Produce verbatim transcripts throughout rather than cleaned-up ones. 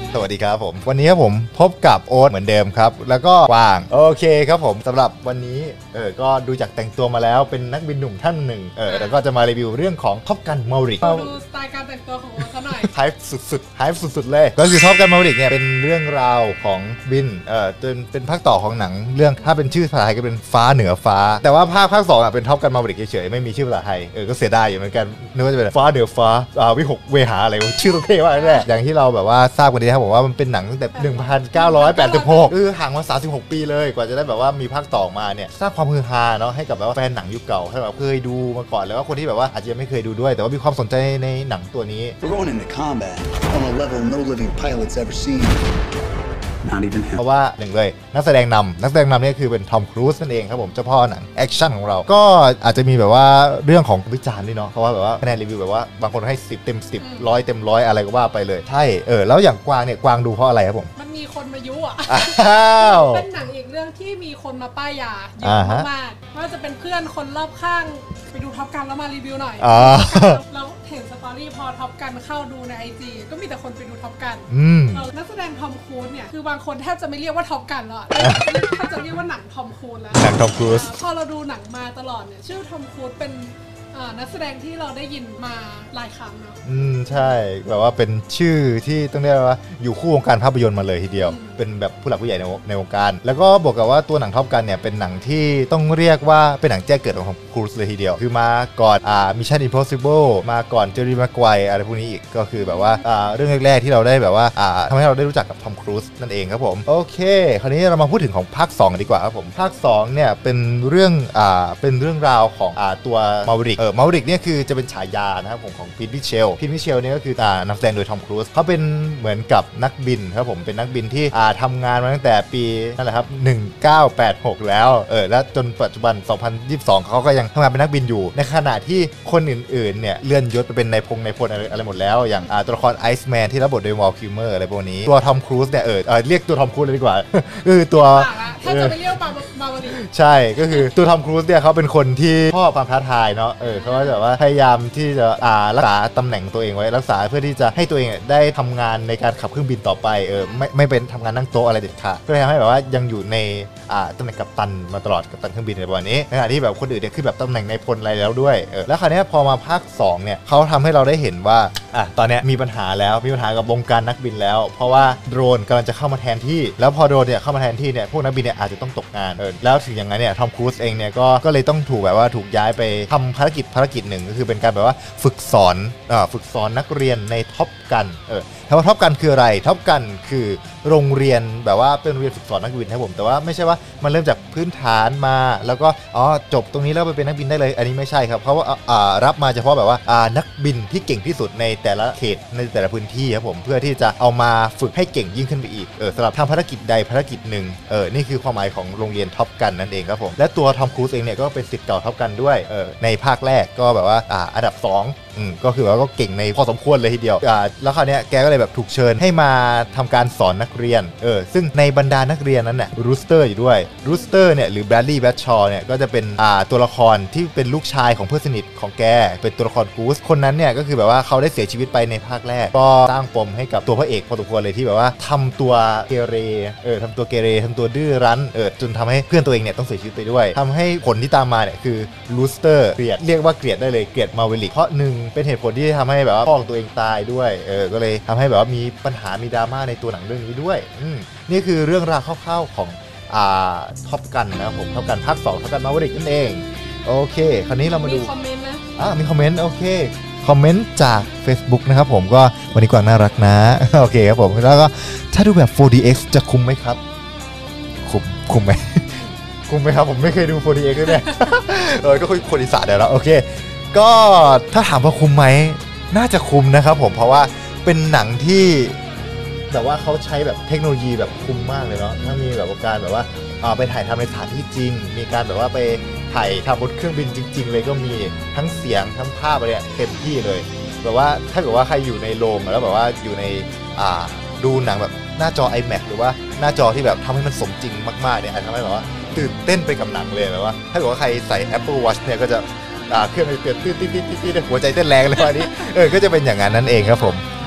สวัสดีครับผมวันนี้ครับผมพบกับโอ๊ตเหมือนเดิมครับแล้วก็กวางโอเคครับผมสำหรับวันนี้เออก็ดูจากแต่งตัวมาแล้วเป็นนักบินหนุ่มท่านหนึ่งเออแล้วก็จะมารีวิวเรื่องของท็อปกันมาริกดูสไตล์การแต่งตัวของโอ๊ตซะหน่อยไฮป์สุดๆไฮป์สุดๆเลยก็คือท็อปกันมาริกเนี่ยเป็นเรื่องราวของบินเออจนเป็นภาคต่อของหนังเรื่องถ้าเป็นชื่อภาษาไทยก็เป็นฟ้าเหนือฟ้าแต่ว่าภาคภาคสองอ่ะเป็นท็อปกันมาริกเฉยๆไม่มีชื่อภาษาไทยเออก็เสียดายอยู่เหมือนกันนึกว่าจะเป็นฟ้าเหนือฟ้าอ่าวิหกเวหาอะไรชื่อโอเคมากแน่อย่างที่เราแบบว่าทราบกันดีครับผมว่ามันเป็นหนังตั้งแต่หนึ่งพันเก้าร้อยแปดสิบหกคือห่างมาสามสิบหกปีเลยกว่าจะได้แบบว่ามีภาคต่อมาเนี่ยสร้างความฮือฮาเนาะให้กับแบบว่าแฟนหนังยุคเก่าให้แบบเคยดูมาก่อนแล้วก็คนที่แบบว่าอาจจะไม่เคยดูด้วยแต่ว่ามีความสนใจในหนังตัวนี้ We're going into combat on a level no living pilot's ever seen เพราะว่าหนึ่งเลยนักแสดงนำนักแสดงนำนี่คือเป็นทอมครูซนั่นเองครับผมเจ้าพ่อหนังแอคชั่นของเราก็อาจจะมีแบบว่าเรื่องของวิจารณ์ด้วยเนาะเพราะว่าแบบว่าคะแนนรีวิวแบบว่าบางคนให้สิบเต็มสิบร้อยเต็มร้อยอะไรก็ว่าไปเลยใช่เออแล้วอย่างกวางเนี่ยกวางดูเพราะอะไรครับผมมันมีคนมายุอ่ะวเป็นหนังอีกเรื่องที่มีคนมาป้ายยาเยอะมากๆว่าจะเป็นเพื่อนคนรอบข้างไปดูท็อปกันแล้วมารีวิวหน่อยเราเห็นสตอรี่พอท็อปกันเข้าดูใน ไอ จี ก็มีแต่คนไปดูท็อปกันนักแสดงทอมครูซเนี่ยคือบางคนแทบจะไม่เรียกว่าท็อปกันแล้วถ้าจะเรียกว่าหนังทอมครูซแล้วหนังทอมครูซพอเราดูหนังมาตลอดเนี่ยชื่อทอมครูซเป็นนักแสดงที่เราได้ยินมาหลายครั้งเนาะอืมใช่แบบว่าเป็นชื่อที่ต้องเรียกว่าอยู่คู่วงการภาพยนตร์มาเลยทีเดียวเป็นแบบผู้หลักผู้ใหญ่ในในวงการแล้วก็บอกกับว่าตัวหนังท็อปกันเนี่ยเป็นหนังที่ต้องเรียกว่าเป็นหนังแจ้งเกิดของทอมครูซเลยทีเดียวคือมาก่อนอ่า Mission Impossible มาก่อนเจอร์รี่แม็กไกวร์อะไรพวกนี้อีกก็คือแบบว่าอ่าเรื่องแรกๆที่เราได้แบบว่าอ่าทำให้เราได้รู้จักกับทอมครูซนั่นเองครับผมโอเคคราวนี้เรามาพูดถึงของภาคสองกันดีกว่าครับผมภาคสองเนี่ยเป็นเรื่องอ่าเป็นเรื่องราวของอ่าตัวมาริกเออมาริกเนี่ยคือจะเป็นฉายานะครับผมของพีทมิเชลพีทมิเชลเนี่ยก็คืออ่านำแสดงโดยทอมครูซเขาเป็นเหมือนกับนักบินครับผมเป็นนักบินที่อ่าทำงานมาตั้งแต่ปีนั่นแหละครับหนึ่งพันเก้าร้อยแปดสิบหกแล้วเออแล้วจนปัจจุบันสองพันยี่สิบสองเขาก็ยังทำงานเป็นนักบินอยู่ในขณะที่คนอื่นๆเนี่ยเลื่อนยศไปเป็นนายพงนายพลอะไรอะไรหมดแล้วอย่างอ่าตัวละครไอซ์แมนที่รับบทโดยวอลคิวเมอร์อะไรพวกนี้ตัวทอมครูซเนี่ยเออเออเรียกตัวทอมครูซเลยดีกว่าคือตัวถ้าจะไปเรียกมามาวันนี้ใช่ก็คือตัวทอมครูซเนี่ยเขาเป็นคนที่ชอบความท้าทายเนาะเออเขาก็จะว่าพยายามที่จะอ่ารักษาตำแหน่งตัวเองไว้รักษาเพื่อที่จะให้ตัวเองได้ทำงานในการขับเครื่องบินต่อไปเออไม่ไม่เป็นทำงานนั่งโต๊ะอะไรเด็ดขาดเพื่อทำให้แบบว่ายังอยู่ในอ่าตำแหน่งกัปตันมาตลอดกัปตันเครื่องบินในวันนี้ในขณะที่แบบคนอื่นเนี่ยคือแบบตำแหน่งนายพลอะไรแล้วด้วยเออแล้วคราวนี้พอมาภาคสองเนี่ยเขาทำให้เราได้เห็นว่าอ่ะตอนนี้มีปัญหาแล้วมีปัญหากับวงการนักบินแล้วเพราะว่าโดรนกำลังจะเข้ามาแทนที่แล้วพอโดรนเนี่ยเข้ามาแทนที่เนี่ยพวกนักบินเนี่ยอาจจะต้องตกงานเออแล้วถึงอย่างนั้นเนี่ยทอมครูซเองเนี่ยก็ก็เลยต้องถูกแบบว่าถูกย้ายไปทำภารกิจภารกิจหนึ่งก็คือเป็นการแบบว่าฝึกสอนอ่าฝึกสอนนักเรียนในท็อปกันเออถามว่าท็อปกันคืออะไรท็อปกันคือโรงเรียนแบบว่าเป็นโรงเรียนฝึกสอนนักบินครับผมแต่ว่าไม่ใช่ว่ามันเริ่มจากพื้นฐานมาแล้วก็อ๋อจบตรงนี้แล้วไปเป็นนักบินได้เลยอันนี้ไม่ใช่ครับเพราะว่าอ่ารับมาเฉพาะแบบว่าอ่านักบินที่เก่งที่สุดในแต่ละเขตในแต่ละพื้นที่ครับผมเพื่อที่จะเอามาฝึกให้เก่งยิ่งขึ้นไปอีกเออสำหรับทำภารกิจใดภารกิจหนึ่งเออนี่คือความหมายของโรงเรียนท็อปกันนั่นเองครับผมและตัวทอมครูซเองเนี่ยก็เป็นศิษย์เก่าท็อปกันด้วยเออในภาคแรกก็แบบว่าอ่าอันดับสองอืมก็คือว่าก็เก่งในพอสมควรเลยทีเดียวอ่าแล้วคราวนี้แกก็เลยแบบถูกเชิญให้มาทำการสอนนักเรียนเออซึ่งในบรรดานักเรียนนั้นเนี่ยรูสเตอร์อยู่ด้วยรูสเตอร์เนี่ยหรือแบรดลีย์แบทชอว์เนี่ยก็จะเป็นอ่าตัวละครที่เป็นลูกชายของเพื่อนสนิทของแกเป็นตัวละครกูสคนนั้นเนี่ยก็คือแบบว่าเขาได้เสียชีวิตไปในภาคแรกก็สร้างปมให้กับตัวพระเอกพอสมควรเลยที่แบบว่าทำตัวเกเรเออทำตัวเกเรทำตัวดื้อรั้นเออจนทำให้เพื่อนตัวเองเนี่ยต้องเสียชีวิตไปด้วยทำให้ผลที่ตามมาเนี่ยคือรูสเตอร์เกลียดเรียกว่าเกลียดได้เลยเกลียดมาเวลิกเพราะหนึ่งเป็นเหตุผลที่ทำให้แบบว่าพ่อของตัวเองตายด้วยเออก็เลยทำให้แบบว่ามีปัญหามีดราม่าในตัวหนังเรื่องนี้ด้วยอืมนี่คือเรื่องราวคร่าวๆของอ่าท็อปกันนะครับผมท็อปกันภาคสองท็อปกันมาเวลิกนั่นเองโอเคคราวนี้เรามาดูมีคอมเมนต์นะอ่ามีคอมเมนต์โอเคคอมเมนต์จาก Facebook นะครับผมก็วันนี้กวางน่ารักนะโอเคครับผมแล้วก็ถ้าดูแบบ โฟร์ ดี เอ็กซ์ จะคุ้มไหมครับคุ้มคุ้มไหมคุ้มไหมครับผมไม่เคยดู โฟร์ ดี เอ็กซ์ เลยเนี่ยเออก็คุยคนอีสานเดี๋ยวแล้วโอเคก็ถ้าถามว่าคุ้มไหมน่าจะคุ้มนะครับผมเพราะว่าเป็นหนังที่แต่ว่าเขาใช้แบบเทคโนโลยีแบบคุ้มมากเลยเนาะถ้ามีแบบการแบบว่าเอาไปถ่ายทำในสถานที่จริงมีการแบบว่าไปถ่ายทำบนเครื่องบินจริงๆเลยก็มีทั้งเสียงทั้งภาพอะไรเต็มที่เลยแบบว่าถ้าเกิดว่าใครอยู่ในโรงแล้วแบบว่าอยู่ในอ่าดูหนังแบบหน้าจอ ไอแม็กซ์ หรือว่าหน้าจอที่แบบทำให้มันสมจริงมากๆเนี่ยอาจจะทำให้แบบว่าตื่นเต้นไปกับหนังเลยแบบว่าถ้าเกิดว่าใครใส่ Apple Watch เนี่ยก็จะเครื่องเต้นตื้อๆๆๆหัวใจเต้นแรงเลยวันนี้เออก็จะเป็นอย่างนั้นนั่นเองครับผม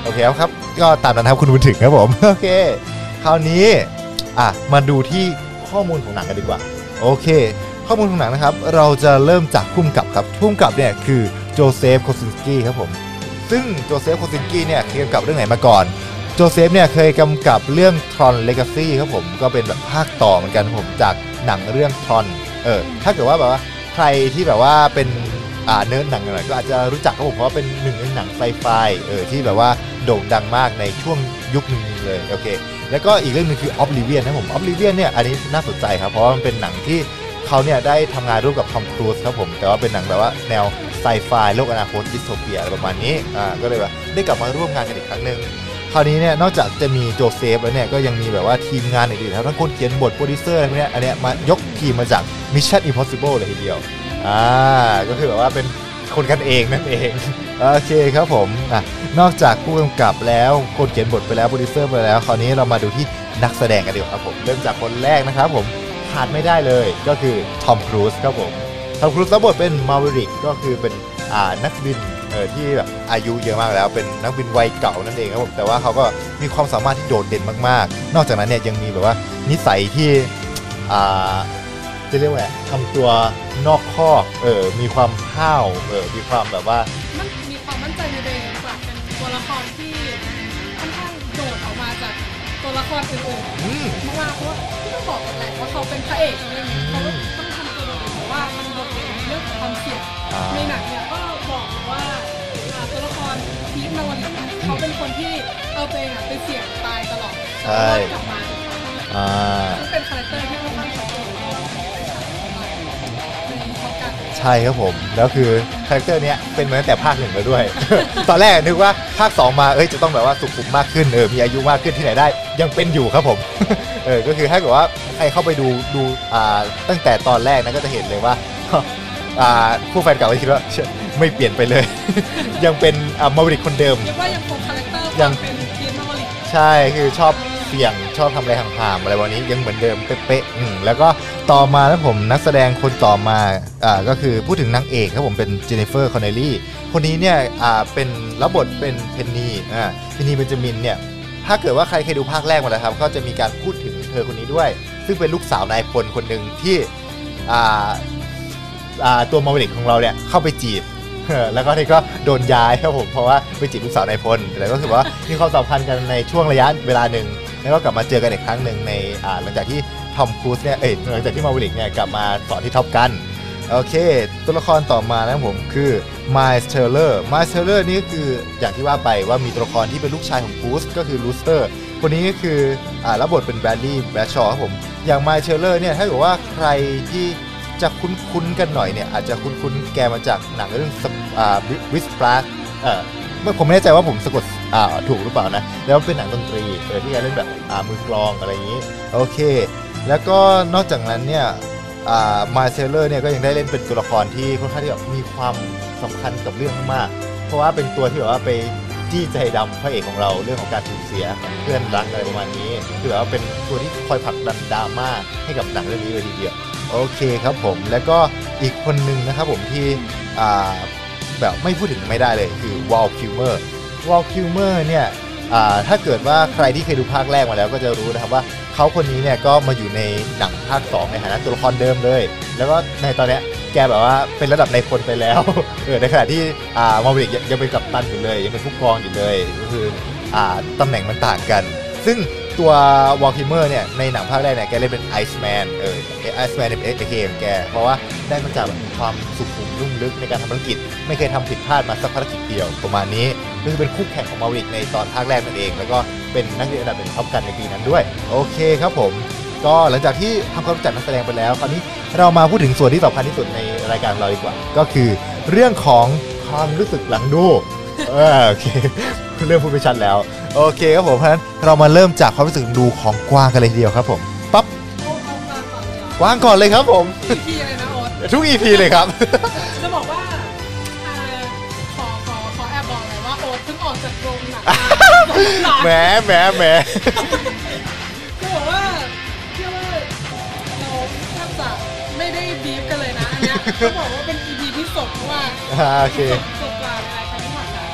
โอเคครับก็ตามนั้นครับคุณบุญถึงครับผมโอเคคราวนี้อ่ะมาดูที่ข้อมูลของหนังกันดีกว่าโอเคข้อมูลของหนังนะครับเราจะเริ่มจากผู้กำกับครับผู้กำกับเนี่ยคือโจเซฟโคซินสกี้ครับผมซึ่งโจเซฟโคซินสกี้เนี่ยเคยกำกับเรื่องไหนมาก่อนโจเซฟเนี่ยเคยกำกับเรื่อง Tron Legacy ครับผมก็เป็นแบบภาคต่อเหมือนกันผมจากหนังเรื่อง Tron เออถ้าเกิดว่าแบบว่าใครที่แบบว่าเป็นอ่าเนื้อหนังหน่อยก็อาจจะรู้จักครับผมเพราะว่าเป็นหนึ่งในหนังไซไฟเออที่แบบว่าโด่งดังมากในช่วงยุคหนึ่งเลยโอเคแล้วก็อีกเรื่องนึงคือ Oblivion นะผม Oblivion เนี่ยอันนี้น่าสนใจครับเพราะว่ามันเป็นหนังที่เขาเนี่ยได้ทำงานร่วมกับทอมครูซครับผมแต่ว่าเป็นหนังแบบว่าแนวไซไฟโลกอนาคตดิสโทเปียอะไรประมาณนี้อ่าก็เลยแบบได้กลับมาร่วมงานกันอีกครั้งหนึ่งคราวนี้เนี่ยนอกจากจะมีโจเซฟแล้วเนี่ยก็ยังมีแบบว่าทีมงานอื่นๆทั้งคนเขียนบทโปรดิวเซอร์อะไรพวกนี้อันเนี้ยมายกทีมมาจาก Mission Impossible เลยทีเดียวอ่าก็คือแบบว่าเป็นคนกันเองนั่นเองโอเคครับผมอ่ะนอกจากผู้กำกับแล้วคนเขียนบทไปแล้วโปรดิวเซอร์ไปแล้วคราวนี้เรามาดูที่นักแสดงกันดีกว่าครับผมเริ่มจากคนแรกนะครับผมขาดไม่ได้เลยก็คือทอมครูซครับผมทอมครูซรับบทเป็นมาเวริกก็คือเป็นอ่านักบินเออที่แบบอายุเยอะมากแล้วเป็นนักบินวัยเก่านั่นเองครับผมแต่ว่าเขาก็มีความสามารถที่โดดเด่นมากๆนอกจากนั้นเนี่ยยังมีแบบว่านิสัยที่อ่าจะเรียกว่าทำตัวนอกข้อเออมีความห้าวเออมีความแบบว่ามันมีความมั่นใจในตัวเองกว่าเป็นตัวละครที่ค่อนข้างโดดออกมาจากตัวละครอื่นๆมากๆเพราะว่าที่ต้องบอกกันแหละว่าเขาเป็นพระเอกเรื่องนี้เขาต้องทำตัวโดดเด่นแต่ว่ามันโดดเด่นในเรื่องของความเสี่ยงในหนังเนี่ยก็บอกว่าตัวละครพีทนวลินเขาเป็นคนที่เอาตัวเองไปเสี่ยงตายตลอดใช่กลับมาอ่าเป็นคาแรคเตอร์ที่ค่อนข้างชัดเจนใช่ครับผมแล้วคือคาแรคเตอร์เนี้ยเป็นมาตั้งแต่ภาคหนึ่งแล้วด้วย ตอนแรกนึกว่าภาคสองมาเอ้ยจะต้องแบบว่าสุขุมมากขึ้นเออมีอายุมากขึ้นที่ไหนได้ยังเป็นอยู่ครับผม เออก็คือถ้าเกิดว่าใครเข้าไปดูดูอ่าตั้งแต่ตอนแรกนะก็จะเห็นเลยว่าอ่าผู้แฟนเก่าก็คิดว่าไม่เปลี่ยนไปเลย ยังเป็นอ่ามาริกคนเดิมเรียกว่ายังคงคาแรคเตอร์ยังเป็นทีมมาริกใช่คือชอบเสี่ยงชอบทำอะไรห่างๆอะไรวันนี้ยังเหมือนเดิมเป๊ะๆอืมแล้วก็ต่อมาแล้วผมนักแสดงคนต่อมาอ่าก็คือพูดถึงนางเอกครับผมเป็นเจนนิเฟอร์คอนเนลลี่คนนี้เนี่ยอ่าเป็นรับบทเป็นเพนนีอ่าเพนนีเบนจามินเนี่ยถ้าเกิดว่าใครเคยดูภาคแรกมาแล้วครับก็จะมีการพูดถึงเธอคนนี้ด้วยซึ่งเป็นลูกสาวนายพลคนหนึ่งที่อ่าอ่าตัวมาริกของเราเนี่ยเข้าไปจีบแล้วก็นี่ก็โดนย้ายครับผมเพราะว่าไปจีบลูกสาวนายพลแต่ก็คือว่ามีความสัมพันธ์กันในช่วงระยะเวลาหนึ่งแล้วก็กลับมาเจอกันอีกครั้งหนึ่งในอ่าหลังจากที่ทอมครูซเนี่ยเอ้ยหลังจากที่มาริกเนี่ยกลับมาสอนที่ท็อปกันโอเคตัวละครต่อมานะผมคือไมล์เทเลอร์ไมล์เทเลอร์นี่ก็คืออย่างที่ว่าไปว่ามีตัวละครที่เป็นลูกชายของครูซก็คือลูสเตอร์คนนี้ก็คืออ่ารับบทเป็นแบรดลีย์แบรดชอว์ครับผมอย่างไมล์เทเลอร์เนี่ยถ้าเกิดว่าใครที่จะคุ้นๆกันหน่อยเนี่ยอาจจะคุ้นๆแกมาจากหนังเรื่องอ่าวิสปลาสเอ่อผมไม่แน่ใจว่าผมสะกดอ่าถูกหรือเปล่านะแล้วเป็นหนังดนตรีเออที่แกเล่นแบบอ่ามือกลองอะไรอย่างนี้โอเคแล้วก็นอกจากนั้นเนี่ยอ่ามาเซเลอร์เนี่ยก็ยังได้เล่นเป็นตัวละครที่ค่อนข้างที่แบบมีความสำคัญกับเรื่องมากเพราะว่าเป็นตัวที่แบบว่าไปจี้ใจดำพระเอกของเราเรื่องของการสูญเสียเพื่อนรักอะไรประมาณนี้คือแบบว่าเป็นตัวที่คอยผลักดันดราม่าให้กับหนังเรื่องนี้เลยทีเดียวโอเคครับผมแล้วก็อีกคนหนึ่งนะครับผมที่อ่าแบบไม่พูดถึงไม่ได้เลยคือวอลคิวเมอร์วอลคิวเมอร์เนี่ยถ้าเกิดว่าใครที่เคยดูภาคแรกมาแล้วก็จะรู้นะครับว่าเขาคนนี้เนี่ยก็มาอยู่ในหนังภาคสองในฐานะตัวละครเดิมเลยแล้วก็ในตอนนี้แกแบบว่าเป็นระดับในพลไปแล้วเออในขณะที่อ่ามาริกยังเป็นกัปตันอยู่เลยยังเป็นผู้กองอยู่เลยก็คืออ่าตำแหน่งมันต่างกันซึ่งตัววอลคิมเมอร์เนี่ยในหนังภาคแรกเนี่ยแกเล่นเป็นไอซ์แมนเออไอซ์แมนเป็นเอเคของแกเพราะว่าได้มาจากความสุขุมลุ่มลึกในการทำธุรกิจไม่เคยทำผิดพลาดมาสักภารกิจเดียวประมาณนี้ก็คือเป็นคู่แข่งของมาริกในตอนภาคแรกนั่นเองแล้วก็เป็นนักเรียนระดับเป็นท็อปกันในปีนั้นด้วยโอเคครับผมก็หลังจากที่ทำความรู้จักนักแสดงไปแล้วคราวนี้เรามาพูดถึงส่วนที่สำคัญที่สุดในรายการเราดีกว่าก็คือเรื่องของความรู้สึกหลังดูเออโอเคเริ่มพูดไปชัดแล้วโอเคครับผมเพราะฉะนั้นเรามาเริ่มจากความรู้สึกดูของกวางกันเลยทีเดียวครับผมปั๊บกวางก่อนเลยครับผมอี พี เลยนะโอ๊ตทุก อี พี เลยครับจะบอกว่าขอขอขอแอบบอกเลยว่าโอ๊ตเพิ่งออกจากโรงหนังแหมแหมแหมจะบอกว่าเชื่อว่าเราแทบจะไม่ได้บีฟกันเลยนะอันเนี้ยจะบอกว่าเป็น อี พี ที่สดมากโอเคสดกว่าอะไรครั้งที่ผ่านมา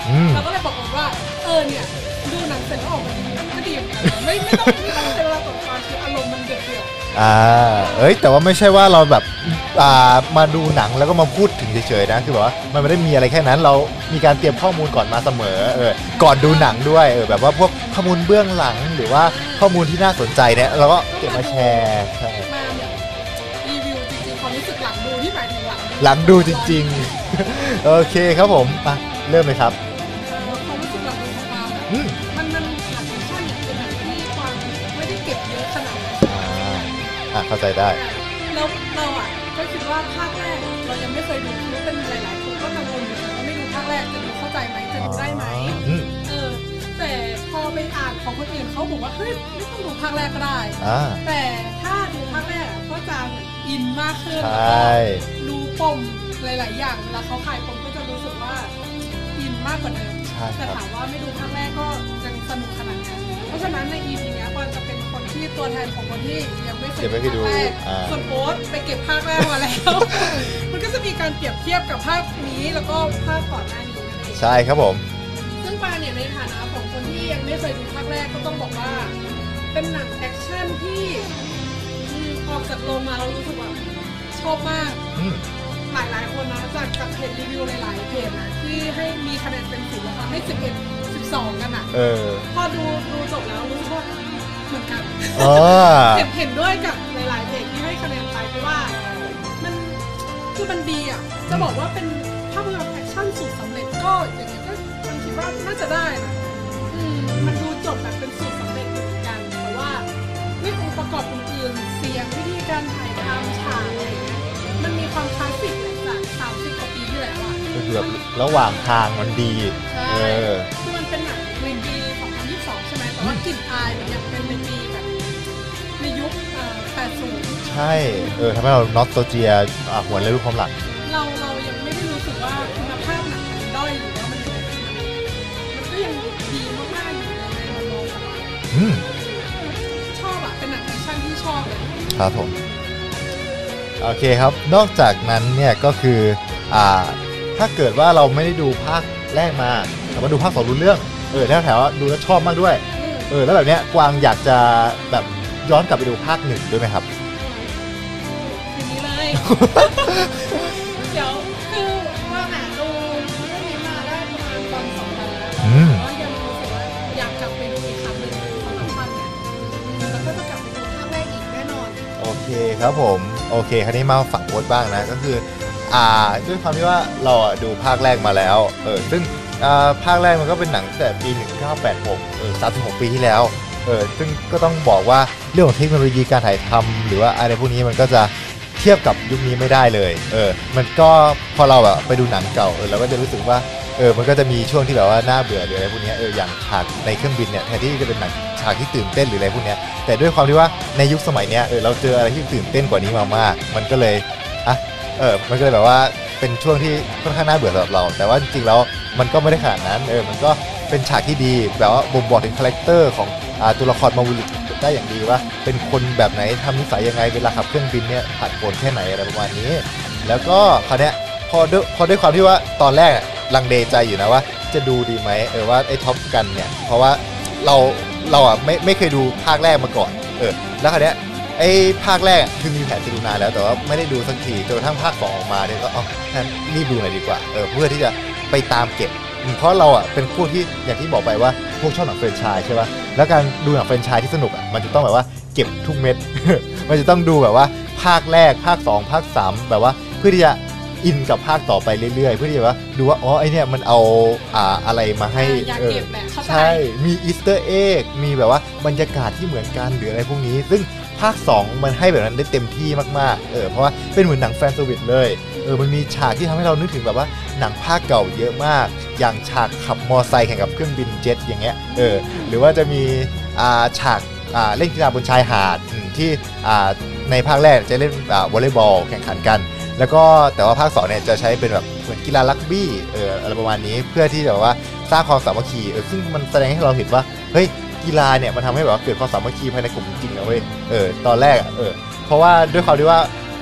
เราก็เลยบอกว่าเออเนี่ยดูหนังเสร็จแล้วออกมาดีก็ดีไม่ไม่ต้องไม่ต้องใช้เวลาต่อการคืออารมณ์มันเดือดเดือดอ่าเอ้ยแต่ว่าไม่ใช่ว่าเราแบบอ่ามาดูหนังแล้วก็มาพูดถึงเฉยๆนะคือแบบว่ามันไม่ได้มีอะไรแค่นั้นเรามีการเตรียมข้อมูลก่อนมาเสมอเออก่อนดูหนังด้วยเออแบบว่าพวกข้อมูลเบื้องหลังหรือว่าข้อมูลที่น่าสนใจเนี่ยเราก็เก็บมาแชร์ใช่มาเนี่ยรีวิวจริงๆความรู้สึกหลังดูที่หมายถึงหลังหลังดูจริงๆโอเคครับผมมาเริ่มเลยครับความรู้สึกหลังดูของเรามันมันหลังดูขั้นเนี่ยเป็นแบบที่ความไม่ได้เก็บเยอะขนาดนั้นอ่าเข้าใจได้เราเราอ่ะก็คิดว่าภาคแรกเรายังไม่เคยดูรู้เป็นหลายๆคนก็กังวลอยู่ว่าไม่ดูภาคแรกจะดูเข้าใจไหมจะดูได้ไหมเออแต่พอไปอ่านของคนอื่นเขาบอกว่าเฮ้ยไม่ต้องดูภาคแรกก็ได้แต่ถ้าดูภาคแรกก็จะเหมือนอินมากขึ้นแล้วก็ดูปมหลายๆอย่างเวลาเขาขายปมก็จะรู้สึกว่าอินมากกว่าเดิมแต่ถามว่าไม่ดูภาคแรกก็ยังสนุกขนาดนั้นเพราะฉะนั้นใน อี พี นี้ปอนจะเป็นคนที่ตัวแทนของคนที่ยังไม่เคยดูภาคแรกส่วนโอ๊ตไปเก็บภาคแรกมาแล้วมันก็จะมีการเปรียบเทียบกับภาคนี้แล้วก็ภาคก่อนหน้านี้นั่นเองใช่ครับผมซึ่งปาเนี่ยในฐานะของคนที่ยังไม่เคยดูภาคแรกก็ต้องบอกว่าเป็นหนังแอคชั่นที่ออกจากโรงมาเรารู้สึกว่าชอบมากหลายหลายคนนะจากจากเพจรีวิวหลายๆเพจนะที่ให้มีคะแนนเป็นสิบแล้วค่ะให้สิบเอ็ดสิบสองกันอ่ะพอดูดูจบแล้วรู้สึกว่าเหมือนกันเห็นเห็นด้วยกับหลายๆเพจที่ให้คะแนนไปเพราะว่ามันคือมันดีอ่ะจะบอกว่าเป็นภาพยนตร์แอคชั่นสูตรสำเร็จก็อย่างเงี้ยก็มันคิดว่าน่าจะได้นะอืมมันดูจบแบบเป็นสูตรสำเร็จเหมือนกันแต่ว่าไม่องค์ประกอบอื่นๆเสียงวิธีการถ่ายทำฉากอะไรอย่างเงี้ยมันมีความคลาสสิกจากสามสิบกว่าปีที่แล้วอ่ะก็คือแบบระหว่างทางมันดีเออคือมันเป็นหนังกลิ่นปีสองพันยี่สิบสองใช่ไหมแต่ว่ากลิ่นอายมันยังเป็นในปีแบบในยุคแปดสิบใช่เออทำให้เรานอสโตเจียหวนเลยรูปความหลังเราเรายังไม่ได้รู้สึกว่าคุณภาพหนังมันด้อยหรือว่ามันยังไงมันก็ยังดีมากๆอยู่ในในโลกของเราชอบอ่ะเป็นหนังแอคชั่นที่ชอบเลยครับผมโอเคครับนอกจากนั้นเนี่ยก็คืออ่าถ้าเกิดว่าเราไม่ได้ดูภาคแรกมาแต่ว่าดูภาคสองรู้เรื่องเออแล้วแถวดูแล้วชอบมากด้วยเออแล้วแบบเนี้ยกวางอยากจะแบบย้อนกลับไปดูภาคหนึ่งด้วยไหมครับทีนี้เลย เดี๋ยวคือว่าหาดูเรื่องนี้มาได้ประมาณวันสองวันแล้วก็ยังรู้สึกว่าอยากกลับไปดูอีกครั้งหนึ่งสำหรับภาคเนี่ยแล้วก็จะกลับไปดูภาคแรกอีกแน่นอนโอเคครับผมโอเคคราวนี้มาฝั่งโอ๊ตบ้างนะก็คืออ่าด้วยความที่ว่าเราดูภาคแรกมาแล้วเออซึ่งอ่าภาคแรกมันก็เป็นหนังแต่ปีหนึ่งพันเก้าร้อยแปดสิบหกเออสามสิบหกปีที่แล้วเออซึ่งก็ต้องบอกว่าเรื่องของเทคโนโลยีการถ่ายทำหรือว่าอะไรพวกนี้มันก็จะเทียบกับยุคนี้ไม่ได้เลยเออมันก็พอเราแบบไปดูหนังเก่าเออเราก็จะรู้สึกว่าเออมันก็จะมีช่วงที่แบบว่าน่าเบื่อหรืออะไรพวกนี้เอออย่างฉากในเครื่องบินเนี่ยแทนที่จะเป็นหนังฉากที่ตื่นเต้นหรืออะไรพวกนี้แต่ด้วยความที่ว่าในยุคสมัยเนี้ยเออเราเจออะไรที่ตื่นเต้นกว่านี้มามากมันก็เลยอ่ะเออมันก็เลยแบบว่าเป็นช่วงที่ค่อนข้างน่าเบื่อสำหรับเราแต่ว่าจริงๆแล้วมันก็ไม่ได้ขนาดนั้นเออมันก็เป็นฉากที่ดีแบบว่าบ่งบอกถึงคาแรคเตอร์ของอ่าตัวละครมาวูลิกได้อย่างดีว่าเป็นคนแบบไหนทำนิสัยยังไงเวลาขับเครื่องบินเนี่ยผ่านผลแค่ไหนอะไรประมาณนี้แล้วก็คราวเนี้ยพอด้วยพอด้วยความที่ว่าตอนแรกลังเลใจอยู่นะว่าจะดูดีไหมเออว่าไอ้ท็อปกันเนี่ยเพราะว่าเราเราอ่ะไม่ไม่เคยดูภาคแรกมาก่อนเออแล้วคราวเนี้ยไอ้ภาคแรกคือมีแผนจะดูนานแล้วแต่ว่าไม่ได้ดูสักทีจนกระทั่งภาคสองออกมาเนี่ยก็อ๋องั้นรีบดูหน่อยดีกว่าเออเพื่อที่จะไปตามเก็บเพราะเราอ่ะเป็นพวกที่อย่างที่บอกไปว่าพวกชอบหนังแฟรนไชส์ใช่ป่ะแล้วการดูหนังแฟรนไชส์ที่สนุกอ่ะมันจะต้องแบบว่าเก็บทุกเม็ด มันจะต้องดูแบบว่าภาคแรกภาคสองภาคสามแบบว่าเพื่อที่จะอินกับภาคต่อไปเรื่อยๆเพื่อที่จะว่าดูว่าอ๋อไอเนี่ยมันเอาอ่าอะไรมาให้เออใช่มีอีสเตอร์เอ็กมีแบบว่าบรรยากาศที่เหมือนกันหรืออะไรพวกนี้ซึ่งภาคสองมันให้แบบนั้นได้เต็มที่มากๆเออเพราะว่าเป็นเหมือนหนังแฟนเซอร์วิสเลยเออมันมีฉากที่ทำให้เรานึกถึงแบบว่าหนังภาคเก่าเยอะมากอย่างฉากขับมอไซค์แข่งกับเครื่องบินเจ็ตอย่างเงี้ยเออหรือว่าจะมีอ่าฉากอ่าเล่นกีฬาบนชายหาดที่อ่าในภาคแรกจะเล่นอ่าวอลเลย์บอลแข่งขันกันแล้วก็แต่ว่าภาคสองเนี่ยจะใช้เป็นแบบเหมือนกีฬารักบี้เอออะไรประมาณนี้เพื่อที่จะแบบว่าสร้างความสามัคคีเออซึ่งมันแสดงให้เราเห็นว่าเฮ้ยกีฬาเนี่ยมันทำให้แบบว่าเกิดความสามัคคีภายในกลุ่มจริงๆนะเว้ยเออตอนแรกเออเพราะว่าด้วยความที่ว่า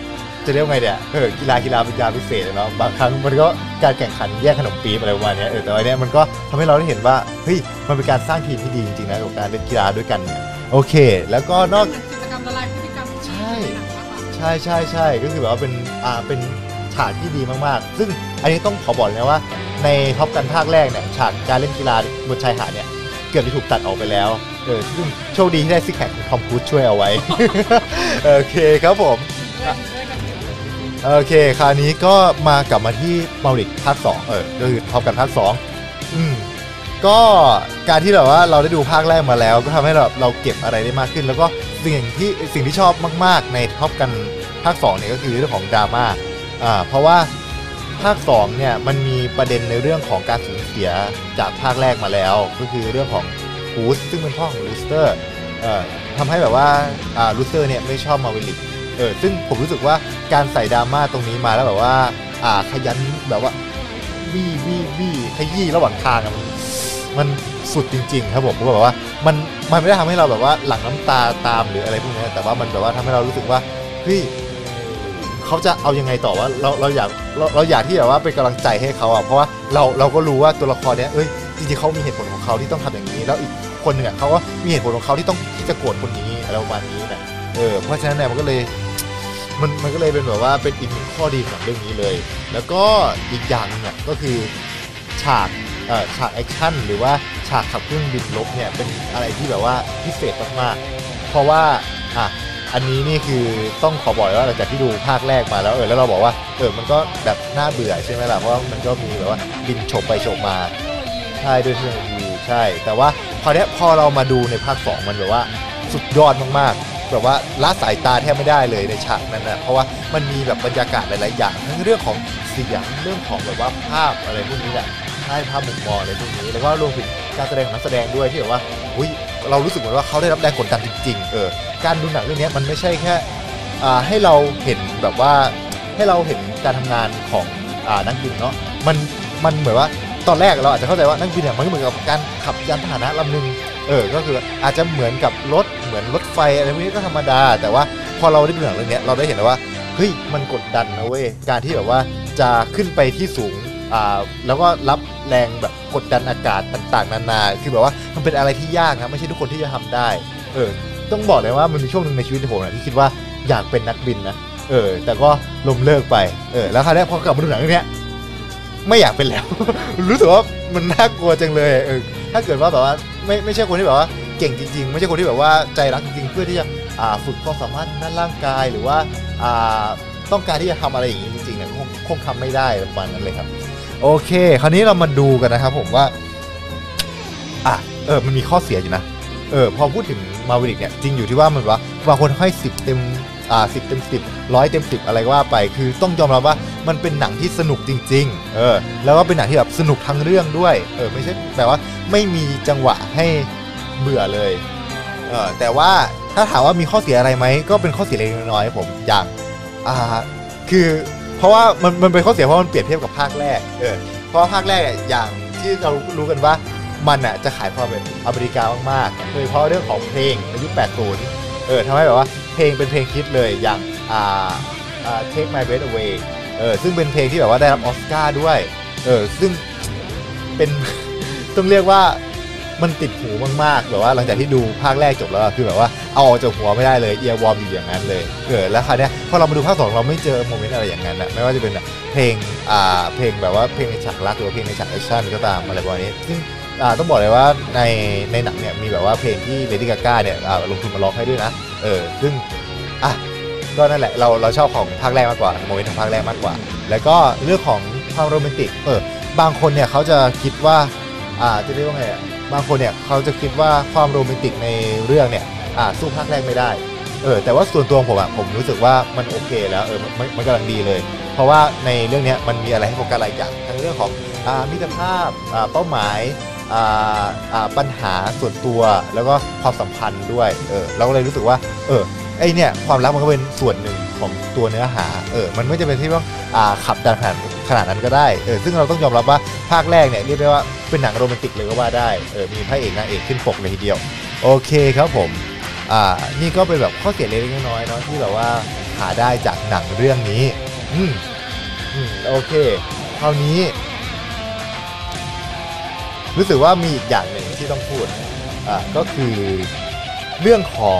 จะเรียกไงเนี่ยเออกีฬากีฬาเป็นยาพิเศษเนาะบางครั้งมันก็การแข่งขันแย่งขนมปี๊บอะไรประมาณนี้เออแต่ว่าเนี้ยมันก็ทำให้เราได้เห็นว่าเฮ้ยมันเป็นการสร้างทีมที่ดีจริงๆนะกับการเล่นกีฬาด้วยกันเนี่ยโอเคแล้วก็นอกกิจกรรมละลายพฤติกรรมใช่ใช่ใช่ใช่ก็คือแบบว่าเป็นอ่าเป็นฉากที่ดีมากๆซึ่งอันนี้ต้องขอบอกเลยนะว่าในท็อปกันภาคแรกเนี่ยฉากการเล่นกีฬาบนชายหาดเนี่ยเกือบจะถูกตัดออกไปแล้วเออซึ่งโชคดีที่ได้ซิกแพคของทอมครูซช่วยเอาไว้ โอเคครับผมโอเคคราวนี้ก็มากลับมาที่มาริกภาคสองเออก็คือท็อปกันภาคสองอืมก็การที่แบบว่าเราได้ดูภาคแรกมาแล้วก็ทำให้เราเราเก็บอะไรได้มากขึ้นแล้วก็สิ่งที่สิ่งที่ชอบมากๆในท็อปกันภาคสองเนี่ยก็คือเรื่องของดราม่าอ่าเพราะว่าภาคสองเนี่ยมันมีประเด็นในเรื่องของการสูญเสียจากภาคแรกมาแล้วก็คือเรื่องของฮูสซึ่งเป็นพ่อของลูสเตอร์เอ่อทำให้แบบว่าอ่าลูสเตอร์เนี่ยไม่ชอบมาวิลิกเออซึ่งผมรู้สึกว่าการใส่ดราม่าตรงนี้มาแล้วแบบว่าอ่าขยันแบบว่าบี้บี้บี้ขยี้ระหว่างทางมันมันสุดจริงๆครับผมก็แบบว่ามันมันไม่ได้ทำให้เราแบบว่าหลั่งน้ำตาตามหรืออะไรพวกนี้แต่ว่ามันแบบว่าทำให้เรารู้สึกว่าเฮ้ยเขาจะเอายังไงต่อว่าเราเราอยากเราเราอยากที่แบบว่าเป็นกำลังใจให้เขาอ่ะเพราะว่าเราเราก็รู้ว่าตัวละครเนี้ยเอ้ยจริงๆเขามีเหตุผลของเขาที่ต้องทำอย่างนี้แล้วอีกคนหนึ่งอ่ะเขาก็มีเหตุผลของเขาที่ต้องที่จะโกรธคนนี้อะไรประมาณนี้นะเออเพราะฉะนั้นเนี่ยมันก็เลยมันมันก็เลยเป็นแบบว่าเป็นอีกหนึ่งข้อดีของเรื่องนี้เลยแล้วก็อีกอย่างนึงเนี่ยก็คือฉากเอ่อฉากแอคชั่นหรือว่าฉากขับเครื่องบินรบเนี่ยเป็นอะไรที่แบบว่าพิเศษมากๆเพราะว่าอ่ะอันนี้นี่คือต้องขอบอกว่าหลังจากที่ดูภาคแรกมาแล้วเออแล้วเราบอกว่าเออมันก็แบบน่าเบื่อใช่ไหมล่ะเพราะว่ามันก็มีแบบว่าบินโฉบไปโฉบมาใช่ด้วยเทคโนโลยีใช่แต่ว่าพอเนี้ยพอเรามาดูในภาคสองมันแบบว่าสุดยอดมากๆแบบว่าละสายตาแทบไม่ได้เลยในฉากนั้นนะเพราะว่ามันมีแบบบรรยากาศหลายๆอย่างทั้งเรื่องของเสียงเรื่องของแบบว่าภาพอะไรพวกนี้แหละใช่ภาพมุมมองอะไรพวกนี้แล้วก็รวมถึงการแสดงของนักแสดงด้วยที่แบบว่าอุ้ยเรารู้สึกเหมือนว่าเขาได้รับแรงกดดันจริงๆเออการดูหนังเรื่องนี้มันไม่ใช่แค่อ่าให้เราเห็นแบบว่าให้เราเห็นการทำงานของอ่านักบินเนาะมันมันเหมือนว่าตอนแรกเราอาจจะเข้าใจว่านักบินเนี่ยมันก็เหมือนกับการขับยานพาหนะลำนึงเออก็คืออาจจะเหมือนกับรถเหมือนรถไฟอะไรพวกนี้ก็ธรรมดาแต่ว่าพอเราได้ดูหนังเรื่องนี้เราได้เห็นว่าเฮ้ยมันกดดันนะเว้ยการที่แบบว่าจะขึ้นไปที่สูงอ่าแล้วก็รับแรงแบบกดดันอากาศต่างๆนานาคือแบบว่ามันเป็นอะไรที่ยากนะไม่ใช่ทุกคนที่จะทำได้เออต้องบอกเลยว่ามันมีช่วงหนึ่งในชีวิตของผมนะที่คิดว่าอยากเป็นนักบินนะเออแต่ก็ล้มเลิกไปเออแล้วคราวนี้พอกลับมาดูหนังเรื่องนี้ไม่อยากเป็นแล้ว รู้สึกว่ามันน่ากลัวจังเลยเออถ้าเกิดว่าแบบว่าไม่ไม่ใช่คนที่แบบว่าเก่งจริงๆไม่ใช่คนที่แบบว่าใจรักจริงๆเพื่อที่จะอ่าฝึกความสามารถด้านร่างกายหรือว่าอ่าต้องการที่จะทำอะไรอย่างนี้จริงๆเนี่ยคงคงทำไม่ได้ประมาณนั้นเลยครับโอเคคราวนี้เรามาดูกันนะครับผมว่าอ่ะเออมันมีข้อเสียอยู่นะเออพอพูดถึงมาวิลิกเนี่ยจริงอยู่ที่ว่ามันว่าบางคนให้สิบเต็มอ่าสิบเต็มสิบร้อยเต็มสิบอะไรก็ว่าไปคือต้องยอมรับว่ามันเป็นหนังที่สนุกจริงๆเออแล้วก็เป็นหนังที่แบบสนุกทั้งเรื่องด้วยเออไม่ใช่แบบว่าไม่มีจังหวะให้เบื่อเลยเออแต่ว่าถ้าถามว่ามีข้อเสียอะไรไหมก็เป็นข้อเสียเล็กน้อยผมอย่างอ่าคือเพราะว่ามันมันเป็นข้อเสียเพราะมันเปรียบเทียบกับภาคแรกเออเพราะภาคแรกอย่างที่เรารู้กันว่ามันอ่ะจะขายความเป็นอเมริกามากๆโดยเฉพาะเรื่องของเพลงในยุคแปดสิบเออทำให้แบบว่าเพลงเป็นเพลงฮิตเลยอย่างอ่าอ่า Take My Breath Away เออซึ่งเป็นเพลงที่แบบว่าได้รับออสการ์ด้วยเออซึ่งเป็น ต้องเรียกว่ามันติดหูมากๆแบบว่าหลังจากที่ดูภาคแรกจบแล้วคือแบบว่าเอาออกจากหัวไม่ได้เลยเอียร์วอร์มอยู่อย่างนั้นเลยเออแล้วคราวนี้พอเรามาดูภาคสองเราไม่เจอโมเมนต์อะไรอย่างนั้นนะไม่ว่าจะเป็นเพลงอ่าเพลงแบบว่าเพลงในฉากรักหรือว่าเพลงในฉากแอคชั่นก็ตามอะไรประมาณนี้ซึ่งอ่าต้องบอกเลยว่าในในหนังเนี่ยมีแบบว่าเพลงที่เลดี้กาก้าเนี่ยอ่าลงทุนมาร้องให้ด้วยนะเออซึ่งอ่ะก็นั่นแหละเราเราชอบของภาคแรกมากกว่าโมเมนต์ของภาคแรกมากกว่าแล้วก็เรื่องของความโรแมนติกเออบางคนเนี่ยเขาจะคิดว่าอ่าจะเรียกว่าไงอ่ะบางคนเนี่ยเขาจะคิดว่าความโรแมนติกในเรื่องเนี่ยอ่าสู้ภาคแรกไม่ได้เออแต่ว่าส่วนตัวผมอ่ะผมรู้สึกว่ามันโอเคแล้วเออมันมันกำลังดีเลยเพราะว่าในเรื่องนี้มันมีอะไรให้โฟกัสหลายอย่างทั้งเรื่องของอ่ามิตรภาพอ่าเป้าหมายอ่าอ่าปัญหาส่วนตัวแล้วก็ความสัมพันธ์ด้วยเออเราก็เลยรู้สึกว่าเออไอเนี่ยความรักมันก็เป็นส่วนหนึ่งของตัวเนื้อหาเออมันไม่จำเป็นที่ต้องอ่าขับดันขนาดขนาดนั้นก็ได้เออซึ่งเราต้องยอมรับว่าภาคแรกเนี่ยเรียกได้ว่าเป็นหนังโรแมนติกเลยก็ว่าได้เออมีพระเอกนางเอกขึ้นปกเลยทีเดียวโอเคครับผมอ่านี่ก็เป็นแบบข้อเสียเล็กๆน้อยๆเนาะที่แบบว่าหาได้จากหนังเรื่องนี้อืมอืมโอเคคราวนี้รู้สึกว่ามีอีกอย่างหนึ่งที่ต้องพูดอ่าก็คือเรื่องของ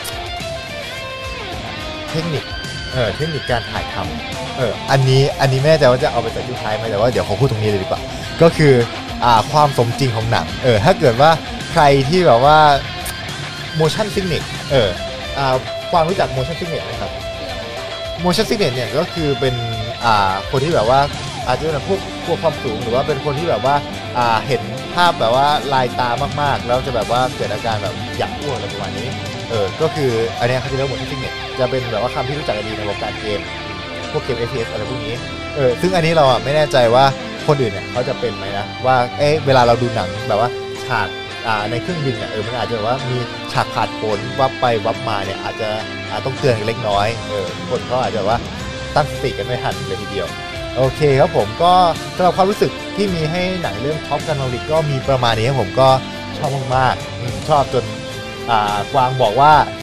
เทคนิคเออเทคนิคการถ่ายทำเอออันนี้อันนี้ไม่แน่ใจว่าจะเอาไปใส่ที่ท้ายไหมแต่ว่าเดี๋ยวขอพูดตรงนี้เลยดีกว่าก็คืออ่าความสมจริงของหนังเออถ้าเกิดว่าใครที่แบบว่า motion sickness เอออ่าความรู้จัก motion sickness ไหมครับ motion sickness เนี่ยก็คือเป็นอ่าคนที่แบบว่าอาจจะเป็นพวกพวกความสูงหรือว่าเป็นคนที่แบบว่าอ่าเห็นภาพแบบว่าลายตามากๆแล้วจะแบบว่าเกิดอาการแบบอยากอ้วกอะไรประมาณนี้เออก็คืออันนี้เขาจะเรียกว่า motion sickness จะเป็นแบบว่าคำที่รู้จักกันดีในวงการเกมพวกเกม เอฟ พี เอส อะไรพวกนี้เออซึ่งอันนี้เราอ่ะไม่แน่ใจว่าคนอื่นเนี่ยเขาจะเป็นไหมนะว่าเอ๊ะเวลาเราดูหนังแบบว่าฉากอ่าในเครื่องบินเนี่ยเออมันอาจจะแบบว่ามีฉากขาดผลวับไปวับมาเนี่ยอาจจะอาจต้องเตือนกันเล็กน้อยเออคนเขาอาจจะว่าตั้งสติกันไม่ทันเลยทีเดียวโอเคครับผมก็สำหรับความรู้สึกที่มีให้หนังเรื่องท็อปกันมาริกก็มีประมาณนี้ครับผมก็ชอบมากๆชอบจนอ่ากวางบอกว่า